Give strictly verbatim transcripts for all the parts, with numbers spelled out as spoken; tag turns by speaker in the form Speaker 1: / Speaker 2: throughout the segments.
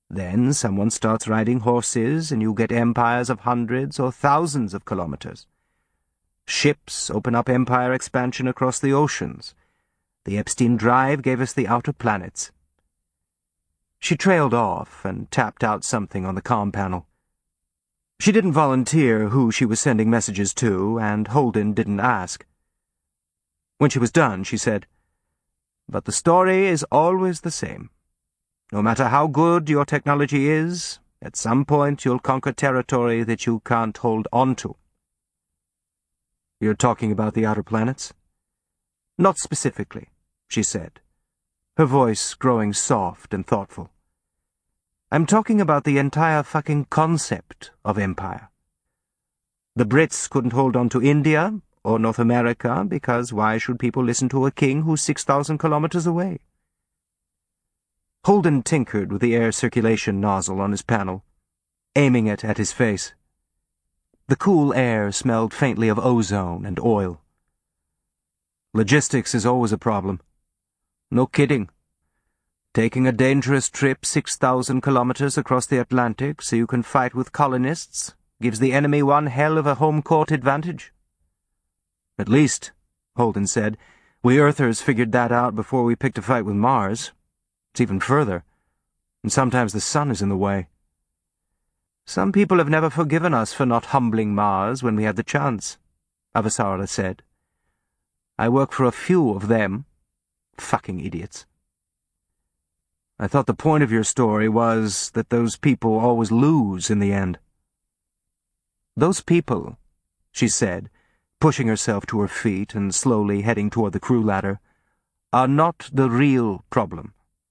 Speaker 1: Then someone starts riding horses, and you get empires of hundreds or thousands of kilometers. Ships open up empire expansion across the oceans. The Epstein Drive gave us the outer planets. She trailed off and tapped out something on the comm panel. She didn't volunteer who she was sending messages to, and Holden didn't ask. When she was done, she said, "But the story is always the same. No matter how good your technology is, at some point you'll conquer territory that you can't hold on to." "You're talking about the outer planets?" "Not specifically," she said, her voice growing soft and thoughtful. "I'm talking about the entire fucking concept of empire. The Brits couldn't hold on to India or North America because why should people listen to a king who's six thousand kilometers away?" Holden tinkered with the air circulation nozzle on his panel, aiming it at his face. The cool air smelled faintly of ozone and oil. "Logistics is always a problem. No kidding. Taking a dangerous trip six thousand kilometers across the Atlantic so you can fight with colonists gives the enemy one hell of a home court advantage." "At least," Holden said, "we Earthers figured that out before we picked a fight with Mars. It's even further, and sometimes the sun is in the way." "Some people have never forgiven us for not humbling Mars when we had the chance," Avasarala said. "I work for a few of them. Fucking idiots." "I thought the point of your story was that those people always lose in the end." "Those people," she said, pushing herself to her feet and slowly heading toward the crew ladder, "are not the real problem.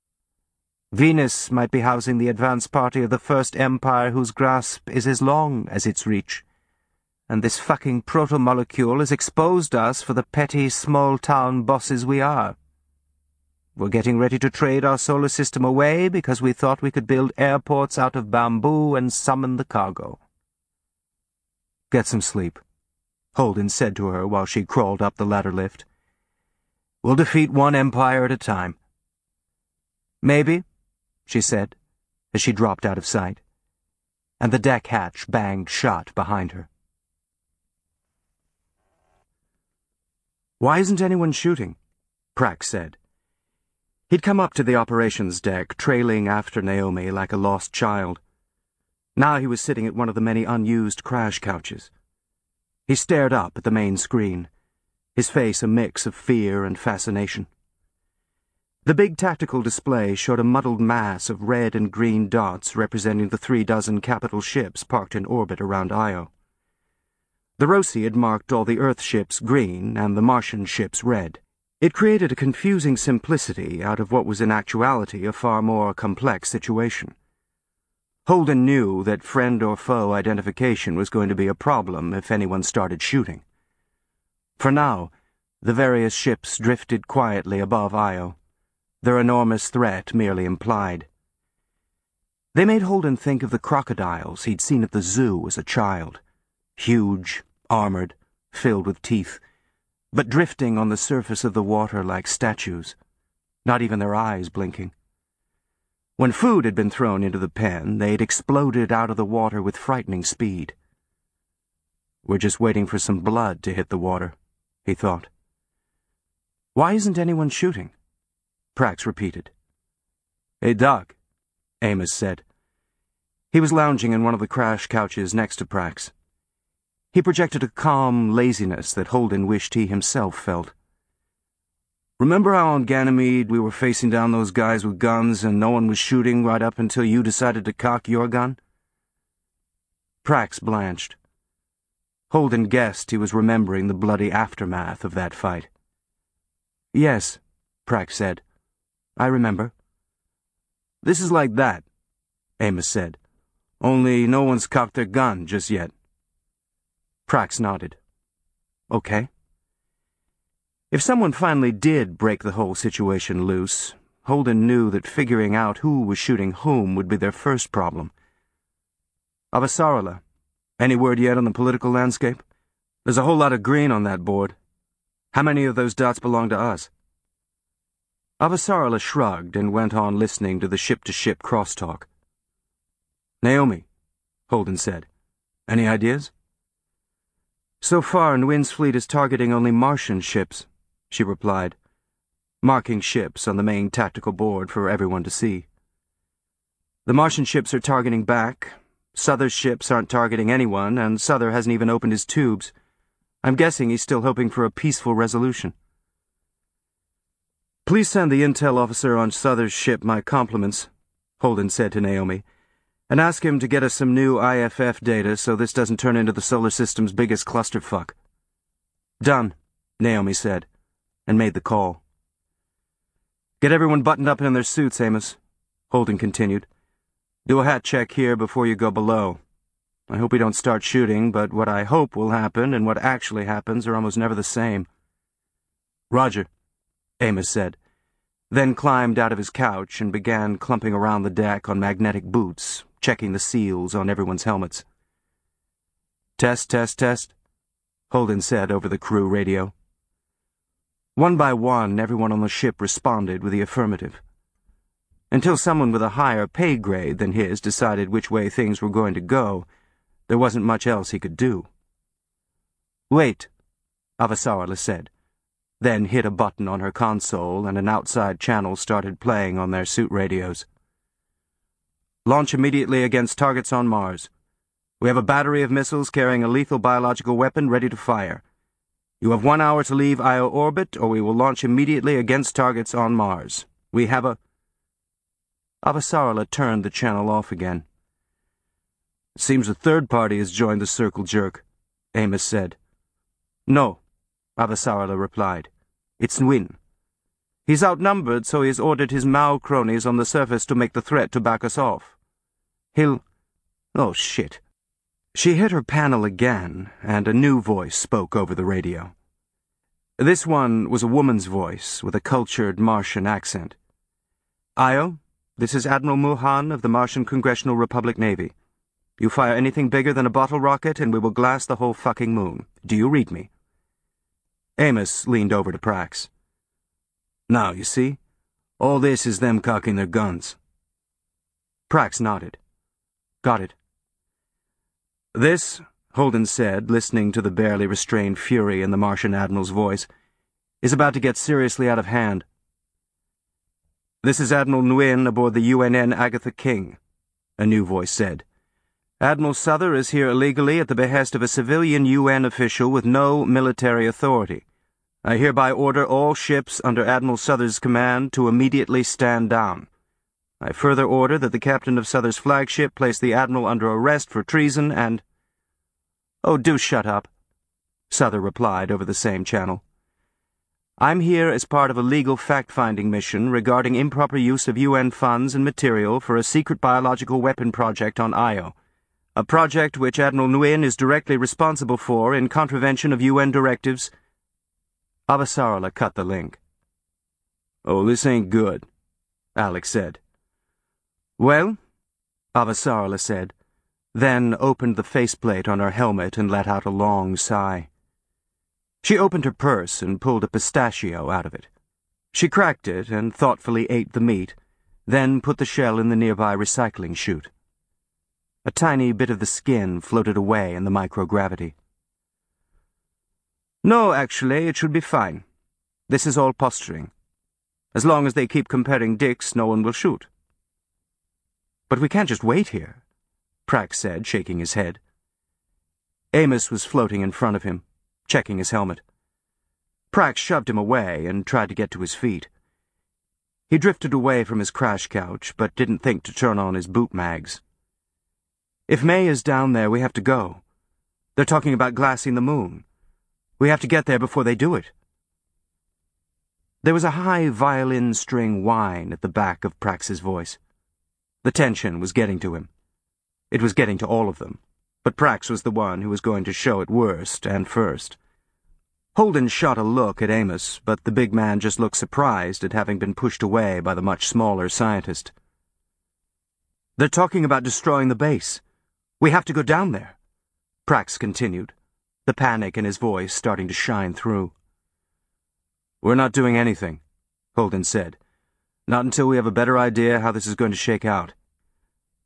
Speaker 1: Venus might be housing the advance party of the first empire whose grasp is as long as its reach, and this fucking proto-molecule has exposed us for the petty, small-town bosses we are. We're getting ready to trade our solar system away because we thought we could build airports out of bamboo and summon the cargo." "Get some sleep," Holden said to her while she crawled up the ladder lift. "We'll defeat one empire at a time." "Maybe," she said, as she dropped out of sight, and the deck hatch banged shut behind her. "Why isn't anyone shooting?" Prax said. He'd come up to the operations deck, trailing after Naomi like a lost child. Now he was sitting at one of the many unused crash couches. He stared up at the main screen, his face a mix of fear and fascination. The big tactical display showed a muddled mass of red and green dots representing the three dozen capital ships parked in orbit around Io. The Roci had marked all the Earth ships green and the Martian ships red. It created a confusing simplicity out of what was in actuality a far more complex situation. Holden knew that friend or foe identification was going to be a problem if anyone started shooting. For now, the various ships drifted quietly above Io, their enormous threat merely implied. They made Holden think of the crocodiles he'd seen at the zoo as a child, huge, armored, filled with teeth, but drifting on the surface of the water like statues, not even their eyes blinking. When food had been thrown into the pen, they'd exploded out of the water with frightening speed. "We're just waiting for some blood to hit the water," he thought. "Why isn't anyone shooting?" Prax repeated. "Hey, Doc," Amos said. He was lounging in one of the crash couches next to Prax. He projected a calm laziness that Holden wished he himself felt. "Remember how on Ganymede we were facing down those guys with guns and no one was shooting right up until you decided to cock your gun?" Prax blanched. Holden guessed he was remembering the bloody aftermath of that fight. "Yes," Prax said. "I remember." "This is like that," Amos said. "Only no one's cocked their gun just yet." Prax nodded. "Okay." If someone finally did break the whole situation loose, Holden knew that figuring out who was shooting whom would be their first problem. "Avasarala, any word yet on the political landscape? There's a whole lot of green on that board. How many of those dots belong to us?" Avasarala shrugged and went on listening to the ship-to-ship crosstalk. Naomi, Holden said. Any ideas? So far, Nguyen's fleet is targeting only Martian ships, she replied, marking ships on the main tactical board for everyone to see. The Martian ships are targeting back, Souther's ships aren't targeting anyone, and Souther hasn't even opened his tubes. I'm guessing he's still hoping for a peaceful resolution. Please send the intel officer on Souther's ship my compliments, Holden said to Naomi, and ask him to get us some new I F F data so this doesn't turn into the solar system's biggest clusterfuck. Done, Naomi said, and made the call. Get everyone buttoned up in their suits, Amos, Holden continued. Do a hat check here before you go below. I hope we don't start shooting, but what I hope will happen and what actually happens are almost never the same. Roger, Amos said, then climbed out of his couch and began clumping around the deck on magnetic boots, checking the seals on everyone's helmets. Test, test, test, Holden said over the crew radio. One by one, everyone on the ship responded with the affirmative. Until someone with a higher pay grade than his decided which way things were going to go, there wasn't much else he could do. Wait, Avasarala said, then hit a button on her console and an outside channel started playing on their suit radios. Launch immediately against targets on Mars. We have a battery of missiles carrying a lethal biological weapon ready to fire. You have one hour to leave Io orbit, or we will launch immediately against targets on Mars. We have a... Avasarala turned the channel off again. Seems a third party has joined the circle jerk, Amos said. No, Avasarala replied. It's Nguyen. He's outnumbered, so he has ordered his Mao cronies on the surface to make the threat to back us off. He'll... Oh, shit. She hit her panel again, and a new voice spoke over the radio. This one was a woman's voice with a cultured Martian accent. Io, this is Admiral Muhan of the Martian Congressional Republic Navy. You fire anything bigger than a bottle rocket and we will glass the whole fucking moon. Do you read me? Amos leaned over to Prax. Now, you see? All this is them cocking their guns. Prax nodded. Got it. This, Holden said, listening to the barely restrained fury in the Martian Admiral's voice, is about to get seriously out of hand. This is Admiral Nguyen aboard the U N N Agatha King, a new voice said. Admiral Souther is here illegally at the behest of a civilian U N official with no military authority. I hereby order all ships under Admiral Souther's command to immediately stand down. I further order that the captain of Souther's flagship place the Admiral under arrest for treason and... Oh, do shut up, Souther replied over the same channel. I'm here as part of a legal fact-finding mission regarding improper use of U N funds and material for a secret biological weapon project on Io, a project which Admiral Nguyen is directly responsible for in contravention of U N directives. Avasarala cut the link. Oh, this ain't good, Alex said. Well, Avasarala said, then opened the faceplate on her helmet and let out a long sigh. She opened her purse and pulled a pistachio out of it. She cracked it and thoughtfully ate the meat, then put the shell in the nearby recycling chute. A tiny bit of the skin floated away in the microgravity. No, actually, it should be fine. This is all posturing. As long as they keep comparing dicks, no one will shoot. But we can't just wait here, Prax said, shaking his head. Amos was floating in front of him, checking his helmet. Prax shoved him away and tried to get to his feet. He drifted away from his crash couch, but didn't think to turn on his boot mags. If May is down there, we have to go. They're talking about glassing the moon. We have to get there before they do it. There was a high violin string whine at the back of Prax's voice. The tension was getting to him. It was getting to all of them, but Prax was the one who was going to show it worst and first. Holden shot a look at Amos, but the big man just looked surprised at having been pushed away by the much smaller scientist. They're talking about destroying the base. We have to go down there, Prax continued, the panic in his voice starting to shine through. We're not doing anything, Holden said. Not until we have a better idea how this is going to shake out.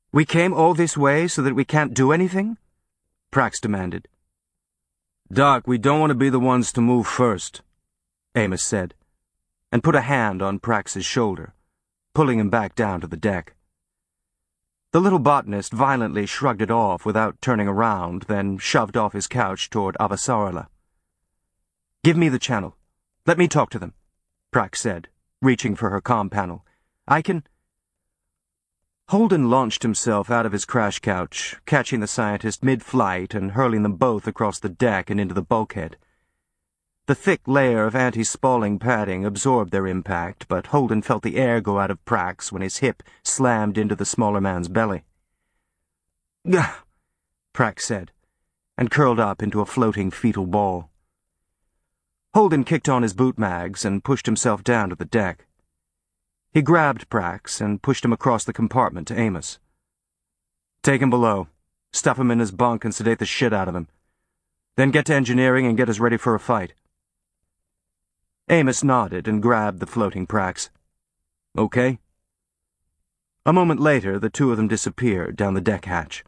Speaker 1: We came all this way so that we can't do anything? Prax demanded.
Speaker 2: Doc, we don't want to be the ones to move first, Amos said, and put a hand on Prax's shoulder, pulling him back down to the deck. The little botanist violently shrugged it off without turning around, then shoved off his couch toward Avasarala. Give me the channel. Let me talk to them, Prax said, reaching for her comm panel. I can... Holden launched himself out of his crash couch, catching the scientist mid-flight and hurling them both across the deck and into the bulkhead. The thick layer of anti-spalling padding absorbed their impact, but Holden felt the air go out of Prax when his hip slammed into the smaller man's belly. Gah! Prax said, and curled up into a floating fetal ball. Holden kicked on his boot mags and pushed himself down to the deck. He grabbed Prax and pushed him across the compartment to Amos. Take him below. Stuff him in his bunk and sedate the shit out of him. Then get to engineering and get us ready for a fight. Amos nodded and grabbed the floating Prax. Okay? A moment later, the two of them disappeared down the deck hatch.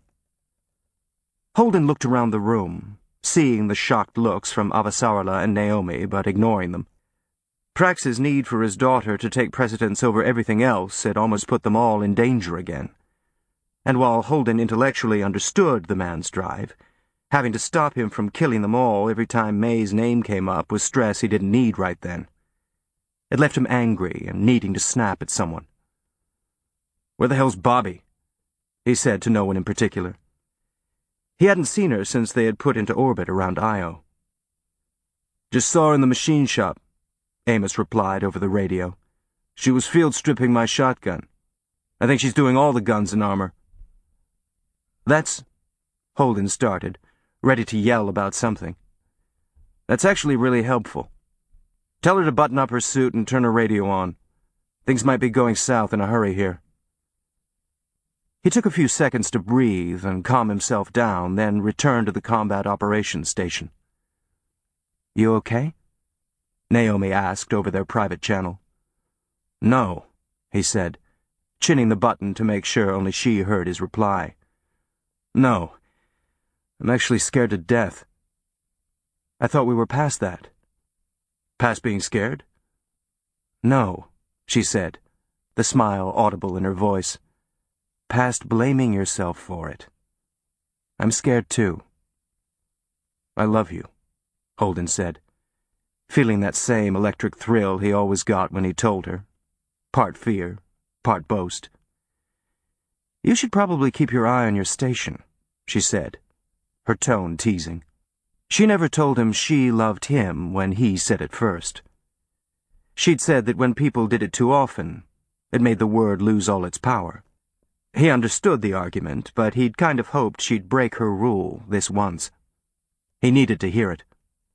Speaker 2: Holden looked around the room, seeing the shocked looks from Avasarala and Naomi, but ignoring them. Prax's need for his daughter to take precedence over everything else had almost put them all in danger again. And while Holden intellectually understood the man's drive, having to stop him from killing them all every time May's name came up was stress he didn't need right then. It left him angry and needing to snap at someone. Where the hell's Bobby? He said to no one in particular. He hadn't seen her since they had put into orbit around Io. Just saw her in the machine shop, Amos replied over the radio. She was field stripping my shotgun. I think she's doing all the guns and armor. That's... Holden started, ready to yell about something. That's actually really helpful. Tell her to button up her suit and turn her radio on. Things might be going south in a hurry here. He took a few seconds to breathe and calm himself down, then returned to the combat operations station. You okay? Naomi asked over their private channel. No, he said, chinning the button to make sure only she heard his reply. No. I'm actually scared to death. I thought we were past that. Past being scared? No, she said, the smile audible in her voice. Past blaming yourself for it. I'm scared too. I love you, Holden said, feeling that same electric thrill he always got when he told her. Part fear, part boast. You should probably keep your eye on your station, she said, her tone teasing. She never told him she loved him when he said it first. She'd said that when people did it too often, it made the word lose all its power. He understood the argument, but he'd kind of hoped she'd break her rule this once. He needed to hear it.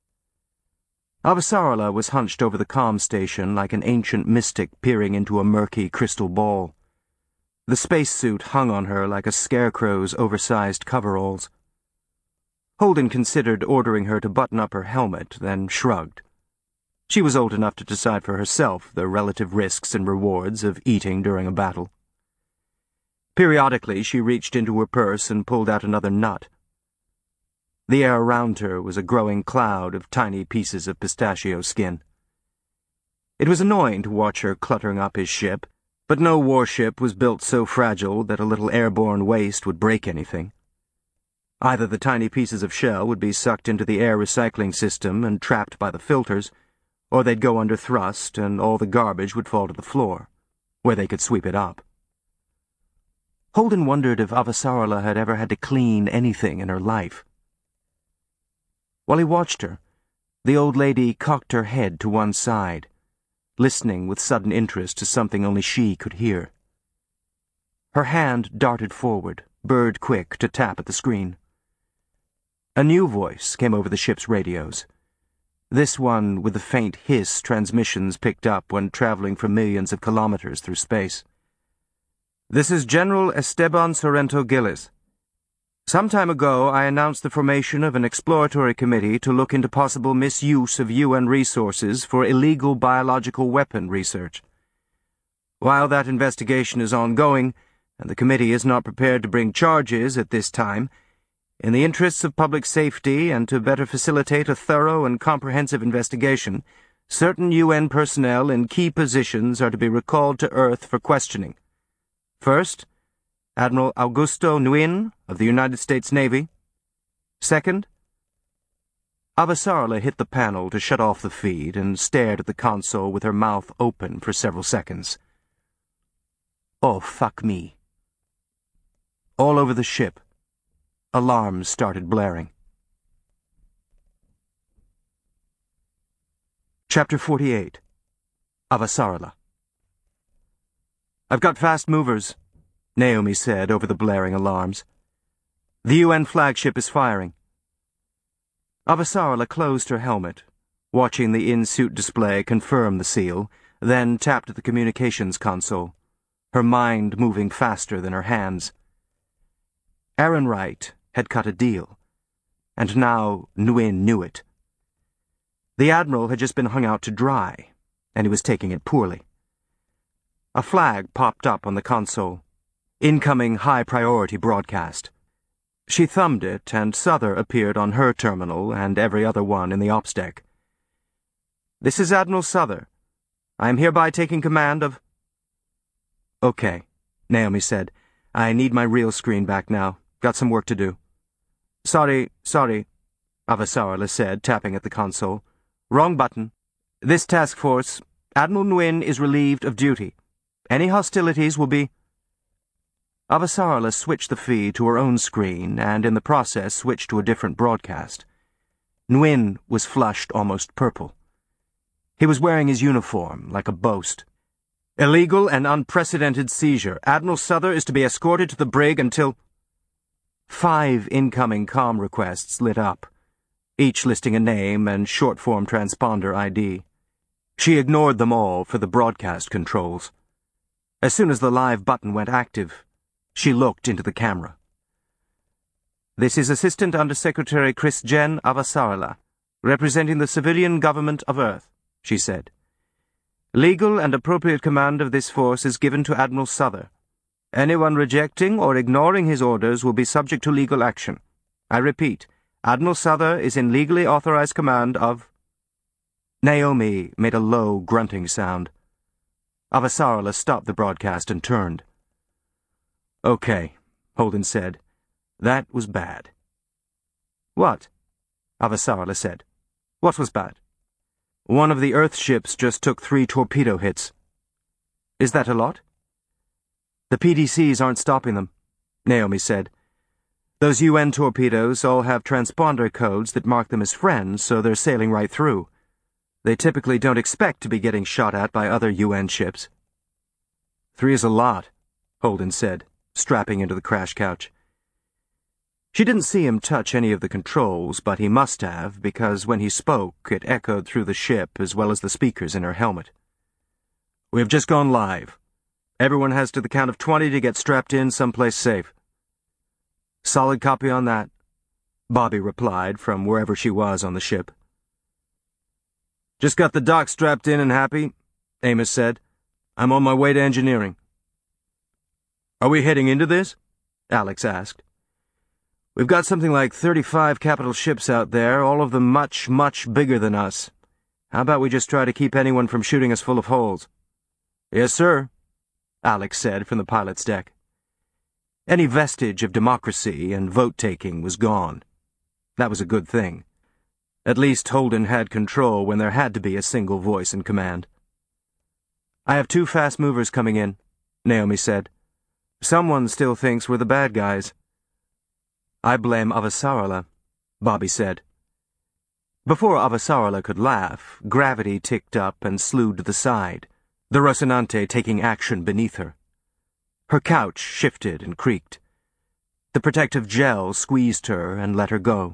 Speaker 2: Avasarala was hunched over the comm station like an ancient mystic peering into a murky crystal ball. The spacesuit hung on her like a scarecrow's oversized coveralls. Holden considered ordering her to button up her helmet, then shrugged. She was old enough to decide for herself the relative risks and rewards of eating during a battle. Periodically, she reached into her purse and pulled out another nut. The air around her was a growing cloud of tiny pieces of pistachio skin. It was annoying to watch her cluttering up his ship, but no warship was built so fragile that a little airborne waste would break anything. Either the tiny pieces of shell would be sucked into the air recycling system and trapped by the filters, or they'd go under thrust and all the garbage would fall to the floor, where they could sweep it up. Holden wondered if Avasarala had ever had to clean anything in her life. While he watched her, the old lady cocked her head to one side, listening with sudden interest to something only she could hear. Her hand darted forward, bird quick to tap at the screen. A new voice came over the ship's radios, this one with the faint hiss transmissions picked up when traveling for millions of kilometers through space. This is General Esteban Sorrento Gillis. Some time ago, I announced the formation of an exploratory committee to look into possible misuse of U N resources for illegal biological weapon research. While that investigation is ongoing,
Speaker 1: and the committee is not prepared to bring charges at this time. In the interests of public safety and to better facilitate a thorough and comprehensive investigation, certain U N personnel in key positions are to be recalled to Earth for questioning. First, Admiral Augusto Nguyen of the United States Navy. Second, Avasarala hit the panel to shut off the feed and stared at the console with her mouth open for several seconds. Oh, fuck me. All over the ship, alarms started blaring. Chapter forty-eight. Avasarala. I've got fast movers, Naomi said over the blaring alarms. The U N flagship is firing. Avasarala closed her helmet, watching the in-suit display confirm the seal, then tapped at the communications console, her mind moving faster than her hands. Aaron Wright had cut a deal, and now Nguyen knew it. The Admiral had just been hung out to dry, and he was taking it poorly. A flag popped up on the console. Incoming high-priority broadcast. She thumbed it, and Souther appeared on her terminal and every other one in the ops deck. This is Admiral Souther. I am hereby taking command of... Okay, Naomi said. I need my real screen back now. Got some work to do. Sorry, sorry, Avasarala said, tapping at the console. Wrong button. This task force, Admiral Nguyen is relieved of duty. Any hostilities will be... Avasarala switched the feed to her own screen and in the process switched to a different broadcast. Nguyen was flushed almost purple. He was wearing his uniform like a boast. Illegal and unprecedented seizure. Admiral Souther is to be escorted to the brig until... Five incoming comm requests lit up, each listing a name and short-form transponder I D. She ignored them all for the broadcast controls. As soon as the live button went active, she looked into the camera. This is Assistant Undersecretary Chrisjen Avasarala, representing the civilian government of Earth, she said. Legal and appropriate command of this force is given to Admiral Souther. Anyone rejecting or ignoring his orders will be subject to legal action. I repeat, Admiral Souther is in legally authorized command of... Naomi made a low, grunting sound. Avasarala stopped the broadcast and turned. Okay, Holden said. That was bad. What? Avasarala said. What was bad? One of the Earth ships just took three torpedo hits. Is that a lot? The P D Cs aren't stopping them, Naomi said. Those U N torpedoes all have transponder codes that mark them as friends, so they're sailing right through. They typically don't expect to be getting shot at by other U N ships. Three is a lot, Holden said, strapping into the crash couch. She didn't see him touch any of the controls, but he must have, because when he spoke, it echoed through the ship as well as the speakers in her helmet. We have just gone live. Everyone has to the count of twenty to get strapped in someplace safe. Solid copy on that, Bobby replied from wherever she was on the ship. Just got the dock strapped in and happy, Amos said. I'm on my way to engineering. Are we heading into this? Alex asked. We've got something like thirty-five capital ships out there, all of them much, much bigger than us. How about we just try to keep anyone from shooting us full of holes? Yes, sir, Alex said from the pilot's deck. Any vestige of democracy and vote-taking was gone. That was a good thing. At least Holden had control when there had to be a single voice in command. I have two fast movers coming in, Naomi said. Someone still thinks we're the bad guys. I blame Avasarala, Bobby said. Before Avasarala could laugh, gravity ticked up and slewed to the side, the Rocinante taking action beneath her. Her couch shifted and creaked. The protective gel squeezed her and let her go.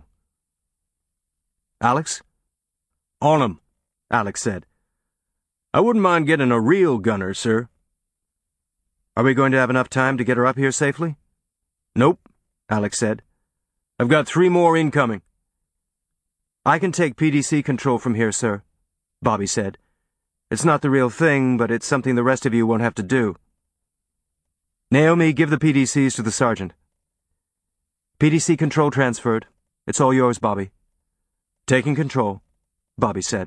Speaker 1: Alex? On 'em, Alex said. I wouldn't mind getting a real gunner, sir. Are we going to have enough time to get her up here safely? Nope, Alex said. I've got three more incoming. I can take P D C control from here, sir, Bobby said. It's not the real thing, but it's something the rest of you won't have to do. Naomi, give the P D Cs to the sergeant. P D C control transferred. It's all yours, Bobby. Taking control, Bobby said.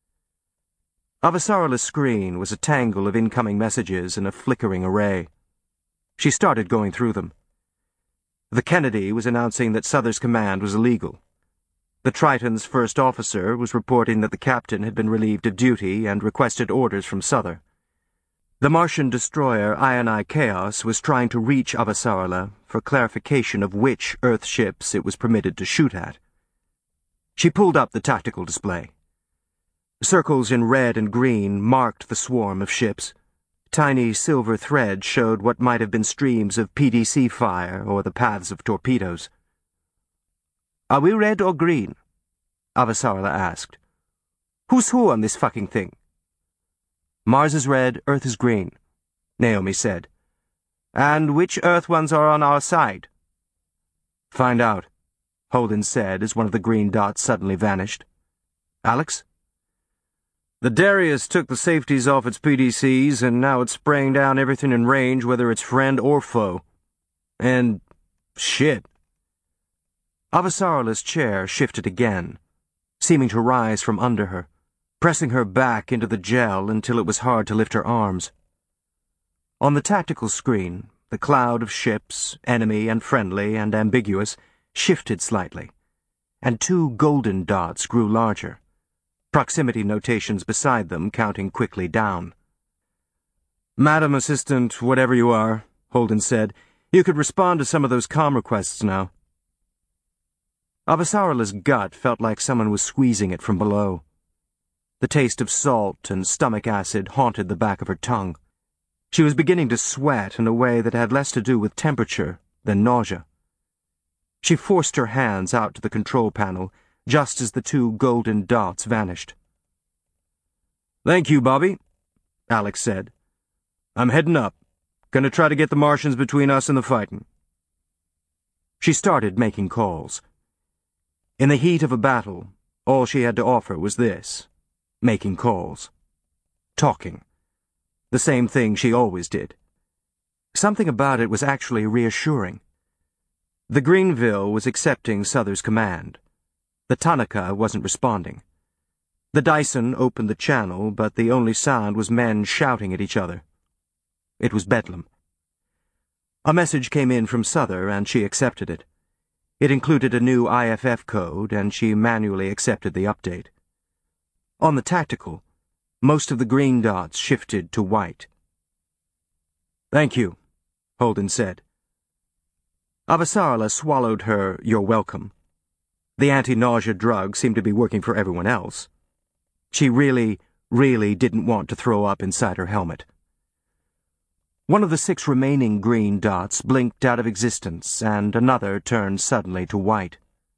Speaker 1: Avasarala's screen was a tangle of incoming messages in a flickering array. She started going through them. The Kennedy was announcing that Souther's command was illegal. The Triton's first officer was reporting that the captain had been relieved of duty and requested orders from Souther. The Martian destroyer Ioni Chaos was trying to reach Avasarala for clarification of which Earth ships it was permitted to shoot at. She pulled up the tactical display. Circles in red and green marked the swarm of ships. Tiny silver threads showed what might have been streams of P D C fire or the paths of torpedoes. "Are we red or green?" Avasarala asked. "Who's who on this fucking thing?" "Mars is red, Earth is green," Naomi said. "And which Earth ones are on our side?" "Find out," Holden said as one of the green dots suddenly vanished. "Alex?" "The Darius took the safeties off its P D Cs, and now it's spraying down everything in range, whether it's friend or foe. And... shit." Avasarala's chair shifted again, seeming to rise from under her, pressing her back into the gel until it was hard to lift her arms. On the tactical screen, the cloud of ships, enemy and friendly and ambiguous, shifted slightly, and two golden dots grew larger, proximity notations beside them counting quickly down. "Madam Assistant, whatever you are," Holden said, "you could respond to some of those comm requests now." Avasarala's gut felt like someone was squeezing it from below. The taste of salt and stomach acid haunted the back of her tongue. She was beginning to sweat in a way that had less to do with temperature than nausea. She forced her hands out to the control panel just as the two golden dots vanished. "Thank you, Bobby," Alex said. "I'm heading up. Gonna try to get the Martians between us and the fighting." She started making calls. In the heat of a battle, all she had to offer was this: making calls. Talking. The same thing she always did. Something about it was actually reassuring. The Greenville was accepting Souther's command. The Tanaka wasn't responding. The Dyson opened the channel, but the only sound was men shouting at each other. It was bedlam. A message came in from Souther, and she accepted it. It included a new I F F code, and she manually accepted the update. On the tactical, most of the green dots shifted to white. "Thank you," Holden said. Avasarala swallowed her "you're welcome." The anti-nausea drug seemed to be working for everyone else. She really, really didn't want to throw up inside her helmet. One of the six remaining green dots blinked out of existence, and another turned suddenly to white.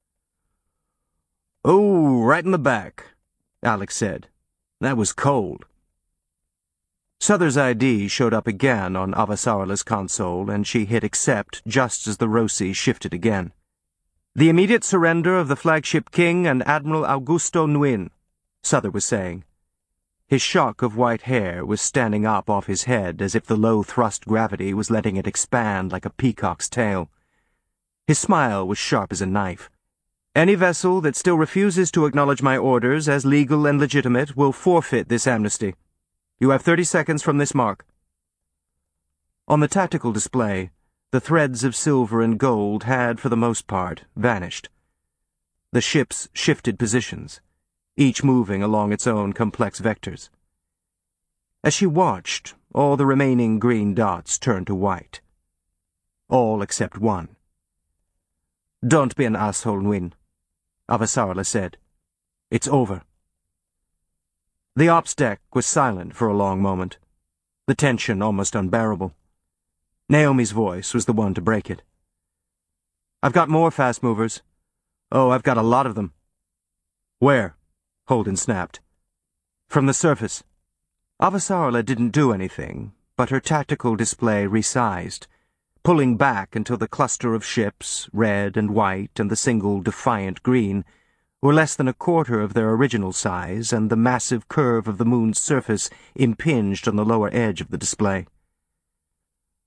Speaker 1: "Oh, right in the back," Alex said. "That was cold." Souther's I D showed up again on Avasarala's console, and she hit accept just as the Roci shifted again. "The immediate surrender of the flagship King and Admiral Augusto Nguyen," Souther was saying. His shock of white hair was standing up off his head as if the low-thrust gravity was letting it expand like a peacock's tail. His smile was sharp as a knife. "Any vessel that still refuses to acknowledge my orders as legal and legitimate will forfeit this amnesty. You have thirty seconds from this mark." On the tactical display, the threads of silver and gold had, for the most part, vanished. The ships shifted positions, each moving along its own complex vectors. As she watched, all the remaining green dots turned to white. All except one. "Don't be an asshole, Nguyen," Avasarala said. "It's over." The ops deck was silent for a long moment, the tension almost unbearable. Naomi's voice was the one to break it. "I've got more fast movers. Oh, I've got a lot of them." "Where?" Holden snapped. "From the surface." Avasarala didn't do anything, but her tactical display resized, pulling back until the cluster of ships, red and white and the single defiant green, were less than a quarter of their original size, and the massive curve of the moon's surface impinged on the lower edge of the display.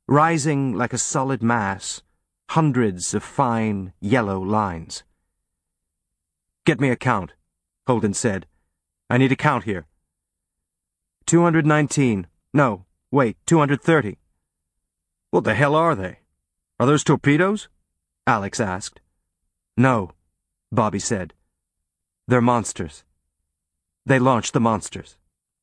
Speaker 1: rising like a solid mass, hundreds of fine, yellow lines. "Get me a count," Holden said. "I need a count here." two hundred nineteen. No, wait, two hundred thirty. "What the hell are they? Are those torpedoes?" Alex asked. "No," Bobby said. "They're monsters. They launched the monsters."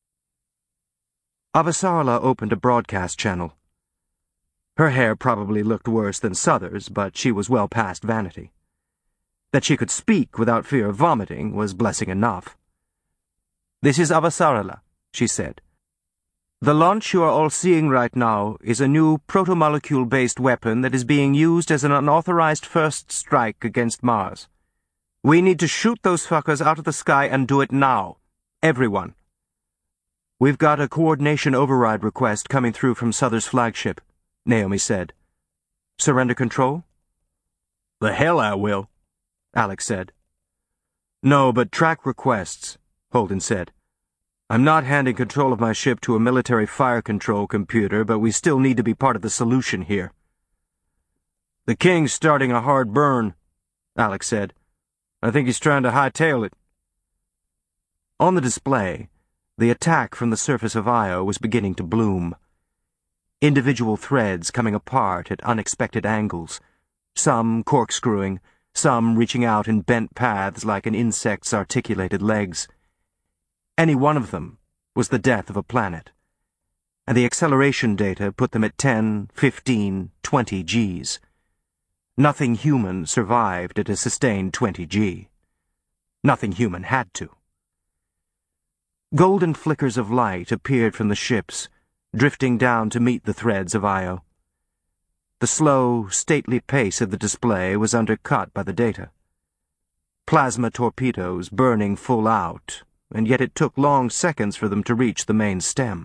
Speaker 1: Avasarala opened a broadcast channel. Her hair probably looked worse than Souther's, but she was well past vanity. That she could speak without fear of vomiting was blessing enough. "This is Avasarala," she said. "The launch you are all seeing right now is a new protomolecule-based weapon that is being used as an unauthorized first strike against Mars. We need to shoot those fuckers out of the sky and do it now. Everyone. We've got a coordination override request coming through from Souther's flagship," Naomi said. "Surrender control?" "The hell I will," Alex said. "No, but track requests," Holden said. "I'm not handing control of my ship to a military fire control computer, but we still need to be part of the solution here." "The King's starting a hard burn," Alex said. "I think he's trying to hightail it." On the display, the attack from the surface of Io was beginning to bloom. Individual threads coming apart at unexpected angles, some corkscrewing, some reaching out in bent paths like an insect's articulated legs. Any one of them was the death of a planet, and the acceleration data put them at ten, fifteen, twenty Gs. Nothing human survived at a sustained twenty G. Nothing human had to. Golden flickers of light appeared from the ships, drifting down to meet the threads of Io. The slow, stately pace of the display was undercut by the data. Plasma torpedoes burning full out, and yet it took long seconds for them to reach the main stem.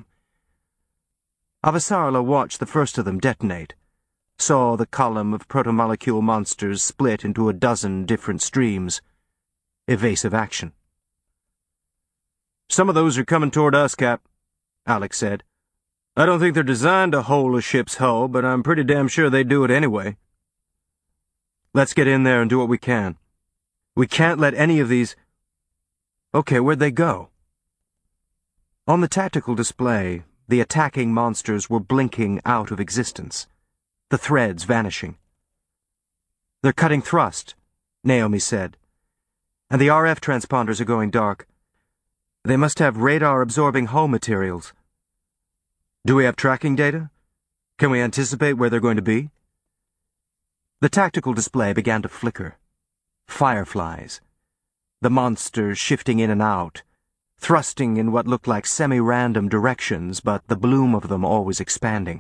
Speaker 1: Avasarala watched the first of them detonate, saw the column of protomolecule monsters split into a dozen different streams. Evasive action. "Some of those are coming toward us, Cap," Alex said. "I don't think they're designed to hole a ship's hull, but I'm pretty damn sure they do it anyway." "Let's get in there and do what we can. We can't let any of these—" "Okay, where'd they go?" On the tactical display, the attacking monsters were blinking out of existence, the threads vanishing. "They're cutting thrust," Naomi said, "and the R F transponders are going dark. They must have radar-absorbing hull materials. Do we have tracking data? Can we anticipate where they're going to be?" The tactical display began to flicker. Fireflies. The monsters shifting in and out, thrusting in what looked like semi-random directions, but the bloom of them always expanding.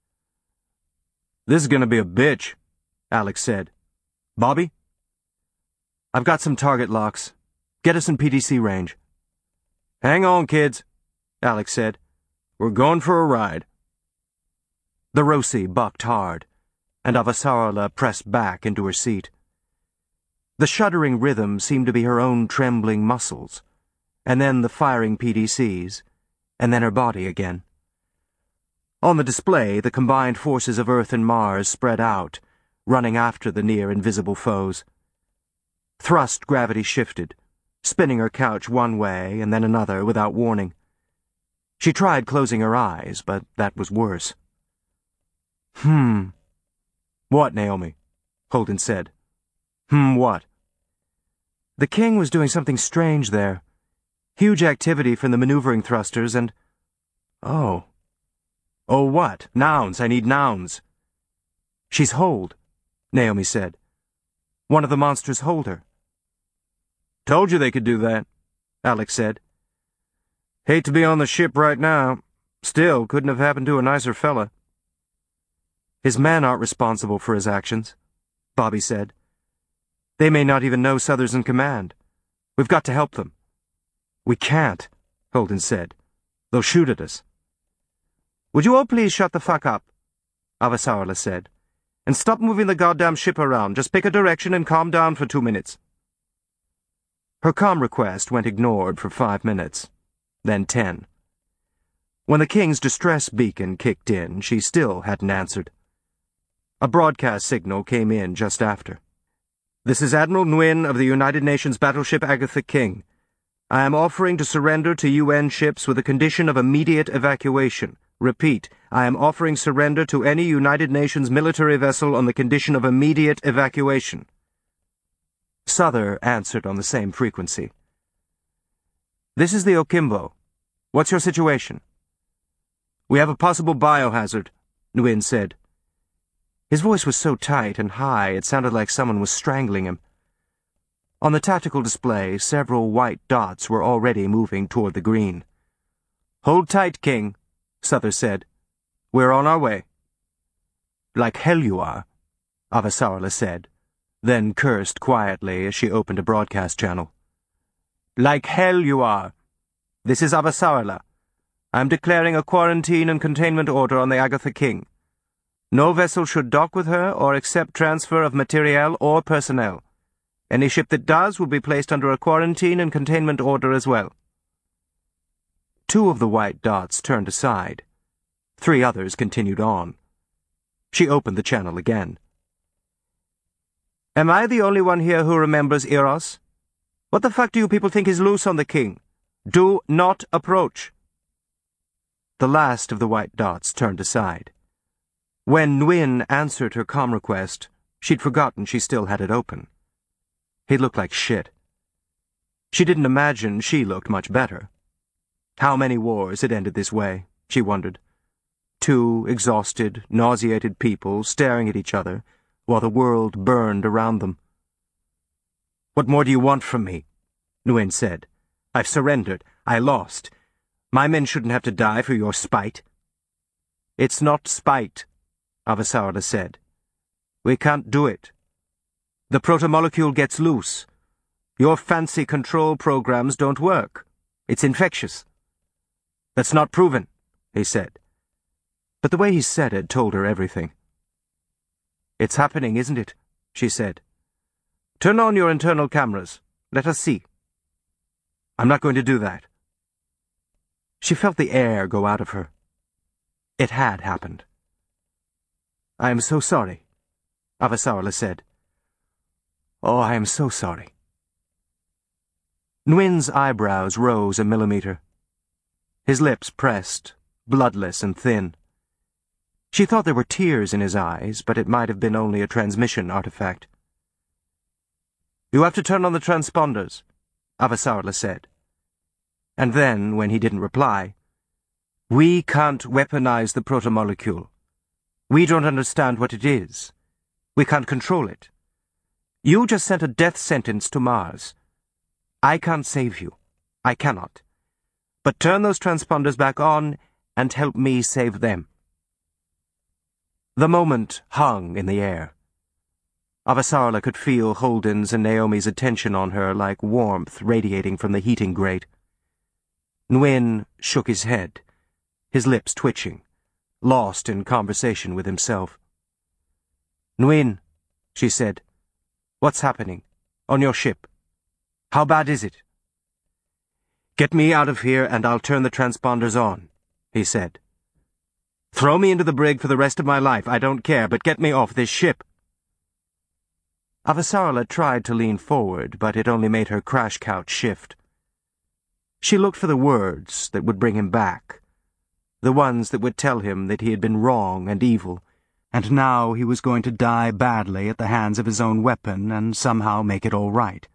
Speaker 1: "This is going to be a bitch," Alex said. "Bobby?" "I've got some target locks. Get us in P D C range." "Hang on, kids," Alex said. "We're going for a ride." The Roci bucked hard, and Avasarala pressed back into her seat. The shuddering rhythm seemed to be her own trembling muscles, and then the firing P D Cs, and then her body again. On the display, the combined forces of Earth and Mars spread out, running after the near-invisible foes. Thrust gravity shifted, spinning her couch one way and then another without warning. She tried closing her eyes, but that was worse. Hmm. "What, Naomi?" Holden said. "Hmm, what?" "The King was doing something strange there. Huge activity from the maneuvering thrusters and—" "Oh. Oh, what? Nouns, I need nouns." "She's holed," Naomi said. "One of the monsters hold her." "Told you they could do that," Alex said. "Hate to be on the ship right now. Still, couldn't have happened to a nicer fella." "His men aren't responsible for his actions," Bobby said. "They may not even know Souther's in command. We've got to help them." "We can't," Holden said. "They'll shoot at us." "Would you all please shut the fuck up?" Avasarala said. "And stop moving the goddamn ship around. Just pick a direction and calm down for two minutes." Her calm request went ignored for five minutes, then ten. When the King's distress beacon kicked in, she still hadn't answered. A broadcast signal came in just after. "This is Admiral Nguyen of the United Nations battleship Agatha King. I am offering to surrender to U N ships with a condition of immediate evacuation. Repeat, I am offering surrender to any United Nations military vessel on the condition of immediate evacuation." Souther answered on the same frequency. "This is the Okimbo. What's your situation?" "We have a possible biohazard," Nguyen said. His voice was so tight and high it sounded like someone was strangling him. On the tactical display, several white dots were already moving toward the green. "Hold tight, King," Souther said. "We're on our way." "Like hell you are," Avasarala said, then cursed quietly as she opened a broadcast channel. "Like hell you are. This is Avasarala. I'm declaring a quarantine and containment order on the Agatha King. No vessel should dock with her or accept transfer of materiel or personnel. Any ship that does will be placed under a quarantine and containment order as well." Two of the white dots turned aside. Three others continued on. She opened the channel again. "Am I the only one here who remembers Eros? What the fuck do you people think is loose on the King? Do not approach." The last of the white dots turned aside. When Nguyen answered her comm request, she'd forgotten she still had it open. He looked like shit. She didn't imagine she looked much better. How many wars had ended this way, she wondered. Two exhausted, nauseated people staring at each other while the world burned around them. "What more do you want from me?" Nguyen said. "I've surrendered. I lost. My men shouldn't have to die for your spite." "It's not spite," Avasarala said. "We can't do it. The protomolecule gets loose. Your fancy control programs don't work. It's infectious." "That's not proven," he said. But the way he said it told her everything. "It's happening, isn't it?" she said. "Turn on your internal cameras. Let us see." "I'm not going to do that." She felt the air go out of her. It had happened. "I am so sorry," Avasarala said. "Oh, I am so sorry." Nguyen's eyebrows rose a millimeter. His lips pressed, bloodless and thin. She thought there were tears in his eyes, but it might have been only a transmission artifact. "You have to turn on the transponders," Avasarala said. And then, when he didn't reply, "We can't weaponize the protomolecule. We don't understand what it is. We can't control it. You just sent a death sentence to Mars. I can't save you. I cannot. But turn those transponders back on and help me save them." The moment hung in the air. Avasarala could feel Holden's and Naomi's attention on her like warmth radiating from the heating grate. Nguyen shook his head, his lips twitching, lost in conversation with himself. "Nguyen," she said, "what's happening? On your ship? How bad is it?" "Get me out of here and I'll turn the transponders on," he said. "Throw me into the brig for the rest of my life, I don't care, but get me off this ship." Avasarala tried to lean forward, but it only made her crash couch shift. She looked for the words that would bring him back, the ones that would tell him that he had been wrong and evil, and now he was going to die badly at the hands of his own weapon and somehow make it all right.